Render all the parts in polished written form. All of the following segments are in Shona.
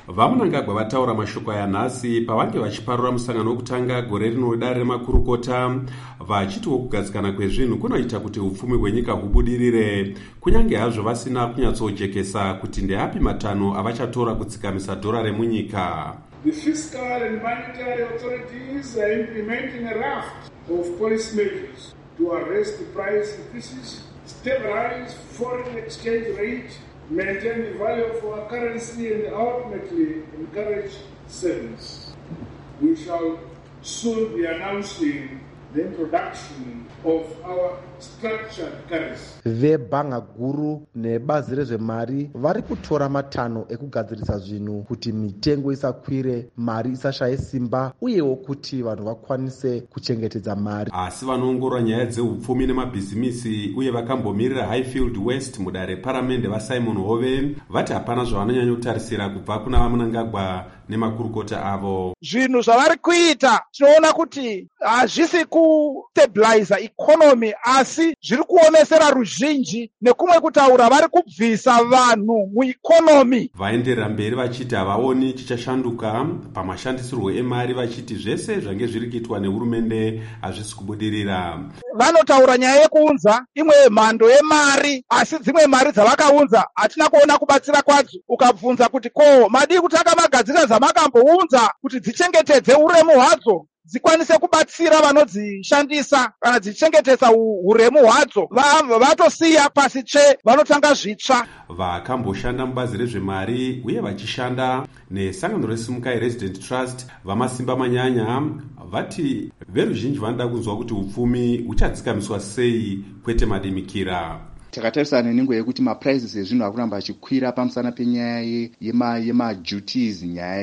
vaMnangagwa vataura mashoko aya nhasi pavange vachiparura musangano wekutanga gore rino dare remakurukota, vachitiwo kugadzikana kwezvinhu kunoita kuti upfumi hwenyika hubudirire, kunyange hazvo vasina kunyatsojekesa kuti ndeapi matanho avachatora kutsikamisa dhora remunyika. The fiscal and monetary authorities are implementing a raft of policy measures to arrest the price increases, stabilize foreign exchange rate, maintain the value of our currency, and ultimately encourage savings. We shall soon be announcing the introduction of our structured currency. Vebhanga guru nebazi rezvemari vari kutora matanho ekugadzirisa zvinhu kuti mitengo isakwire, mari isashaye simba, uyewo kuti vanhu vakwanise kuchengetedza mari. Asi vanoongorora nyaya dzeupfumi nemabhizimisi uye vakambomirira Highfield West mudare reparamende vaSimon Hove vati hapana zvavanonyanya kutarisira kubva kuna vaMnangagwa nemakurukota avo. Zvinhu zvavari kuita tinoona kuti hazvisi kustabiliza economy, asi zviri kuonesera ruzhinji nekumwe kutaura vari kubvisa vanhu mueconomy. Vaenderera mberi vachiti havaoni chichashanduka pamashandisirwo emari, vachiti zvese zvange zviri kuitwa nehurumende hazvisi kubudirira. Vanotaura nyaya yekuunza imwe mhando yemari, asi dzimwe mari dzavakaunza hatina kuona kubatsira kwadzo. Ukabvunza kuti ko madii kutaka magadzira dzamakambounza kuti dzichengetedze uremu hwadzo, dzikwanise kubatsira vanodzishandisa kana dzichengetedza uremu hwadzo, vatosiya pasi tsve, vanotanga zvitsva. Vakamboshanda mubazi rezvemari uye vachishanda nesangano reSimukai Resident Trust vamasimba manyanya vati veruzhinji vanoda kunzwa kuti upfumi huchadzikamiswa sei, kwete madimikira. Takatarisana nenguva yekuti maprices ezvinhu akuramba achikwira pamusana penyaya yemaduties, nyaya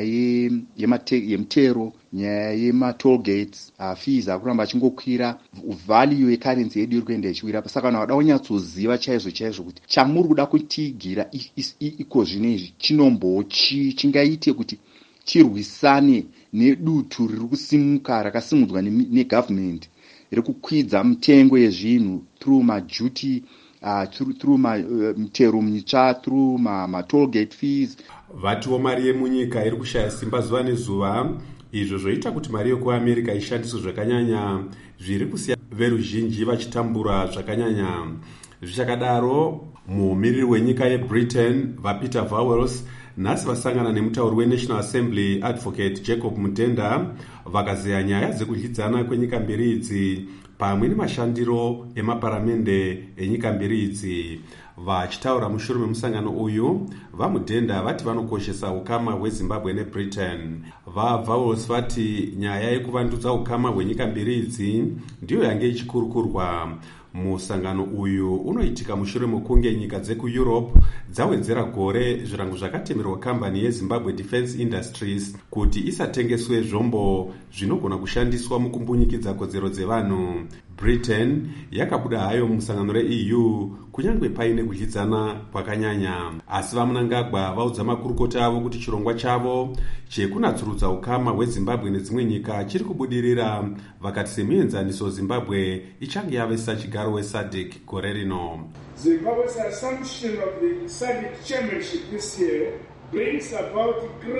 yemutero, nyaya yematollgates, fees akuramba achingokwira, value yecurrency yedu iri kuenda ichiwira. Saka vanhu vada kunyatsoziva chaizvo kuti chamuri kuda kutigira iko zvinezvi chinombochi chingaite kuti chirwisane nedutu riri kusimuka rakasimudzwa negovernment riri kukwidza mitengo yezvinhu through maduty, through mutero mitsva, through tollgate fees. Vatiwo mari yemunyika iri kushaya simba zuva nezuva, izvo zvoita kuti mari yekuAmerica ishandiswe zvakanyanya, zviri kusiya veruzhinji vachitambura zvakanyanya. Zvichakadaro, mumiriri wenyika yeBritain vaPeter Vowles nhasi vasangana nemutauri weNational Assembly Advocate Jacob Mutenda vakazeya nyaya dzekudyidzana kwenyika mbiri idzi pamwe nemashandiro emaparamende enyika mbiri idzi. Vachitaura mushure memusangano uyu, vaMutenda vati vanokoshesa ukama hweZimbabwe neBritain. VaVowles vati nyaya yekuvandudza ukama hwenyika mbiri idzi ndiyo yange ichikurukurwa. Musangano uyu unoitika mushure mekunge nyika dzekuEurope dzawedzera gore zvirango zvakatemerwa kambani yeZimbabwe Defence Industries kuti isatengeswe zvombo zvinogona kushandiswa mukumbunyikidza kodzero dzevanhu. Britain yakabuda hayo musangano reEU kunyange paine kudyidzana kwakanyanya, asi vaMnangagwa vaudza makurukota avo kuti chirongwa chavo chekunatsurudza ukama hweZimbabwe nedzimwe nyika chiri kubudirira, vakati semuenzaniso Zimbabwe ichange yavesa chigaro weSADC gore rino. Zimbabwe's assumption of the SADC chairmanship this year brings about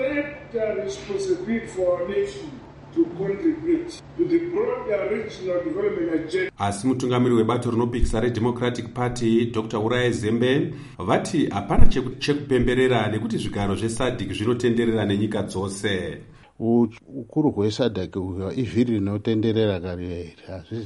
great responsibility for our nation to contribute to the broader regional development agenda. Asi mutungamiri webato rinopikisa reDemocratic Party Dr. Uraye Zembe vati hapana chekupemberera nekuti zvigaro zveSADC zvinotenderera nenyika dzose. Ukuru hweSADC ivhiri rinotenderera kare,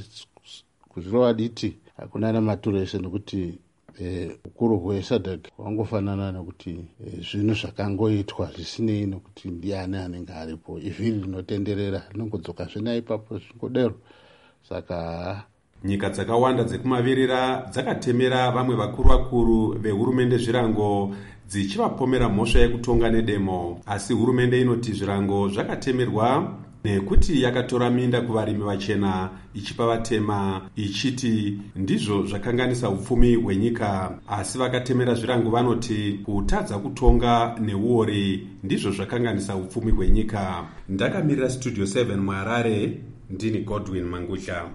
kuzvirova diti hakuna nematurese nekuti ukuru hweSADC wangofanana nekuti zvinhu zvakangoitwa zvisinei nekuti ndiani anenge aripo. Ivhiri rinotenderera rinongodzoka zvena ipapo zvingodero. Saka nyika dzakawanda dzekumavirira dzakatemera vamwe vakuru vehurumende zvirango dzichivapomera mhosva yekutonga nedemo, asi hurumende inoti zvirango zvakatemerwa nekuti yakatora minda kuvarimi vachena ichipa vatema, ichiti ndizvo zvakanganisa upfumi hwenyika. Asi vakatemera zvirango vanoti kutadza kutonga neuori ndizvo zvakanganisa upfumi hwenyika. Ndakamirira Studio 7 muHarare, ndini Godwin Mangusha.